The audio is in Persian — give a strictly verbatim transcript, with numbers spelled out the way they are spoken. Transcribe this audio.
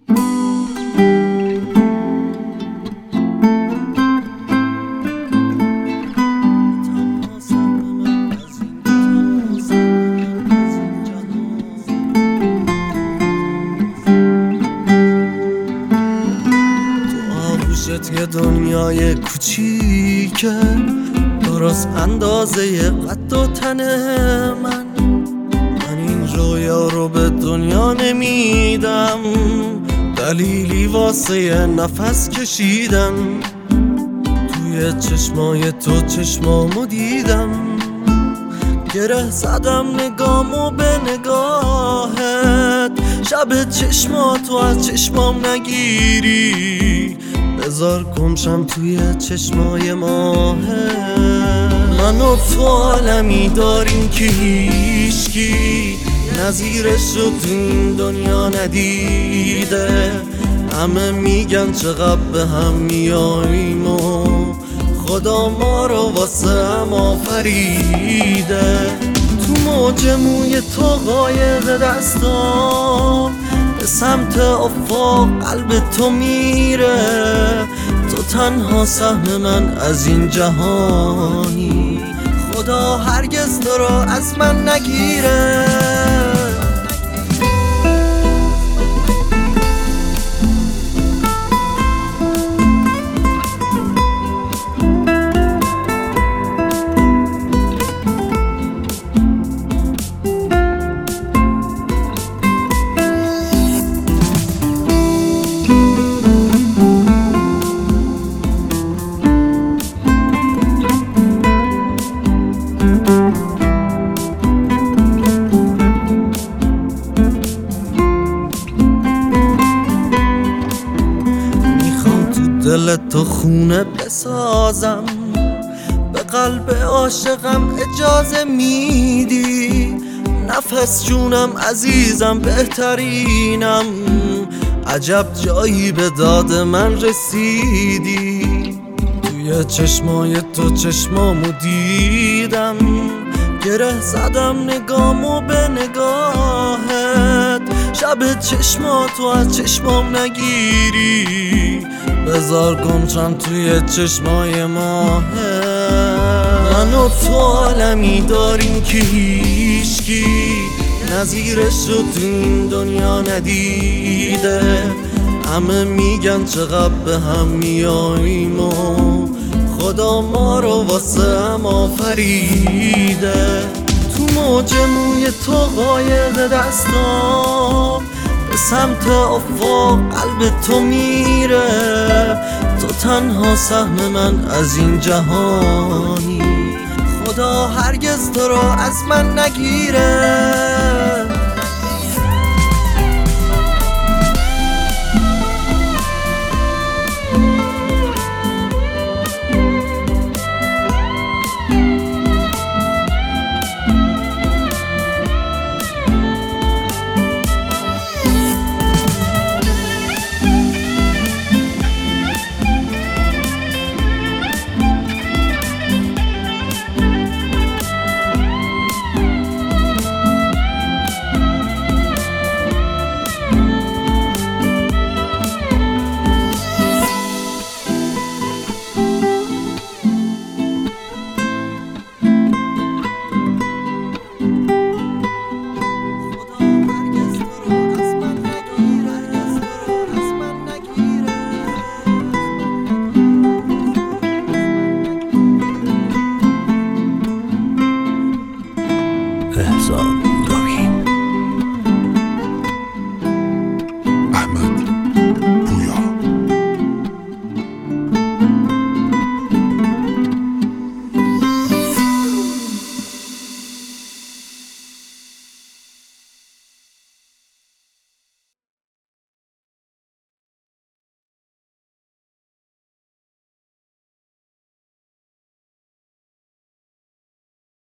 یه دنیای کوچیکه درست اندازه قد و تن من من این رویا رو به دنیا نمیدم، دلیلی واسه نفس کشیدم. توی چشمای تو چشمامو دیدم، گره زدم نگامو به نگاهت. شب چشماتو از چشمام نگیری، بذار گمشم توی چشمای ماهت. من و تو عالمی داریم که هیچکی نظیرش رو تو این دنیا ندیده. همه میگن چقدر به هم میاییم و خدا ما رو واسه هم آفریده. تو موج موی تو قایق دستام به سمت افق قلب تو میره. تو تنها سهم من از این جهانی، خدا هرگز تو رو از من نگیره. دل تو خونه بسازم، به قلب عاشقم اجازه میدی. نفس جونم عزیزم بهترینم، عجب جایی به داد من رسیدی. توی چشمای تو چشمامو دیدم، گره زدم نگامو به نگاهت. شب چشماتو از چشمام نگیری، بذار گمشم توی چشمای ماهت. من و تو عالمی داریم که هیچکی نظیرش رو تو این دنیا ندیده. همه میگن چقدر به هم میاییم و خدا ما رو واسه هم آفریده. تو موج موی تو قایق دستام به سمت افق قلب تو میره. تو تنها سهم من از این جهانی، خدا هرگز تو رو از من نگیره.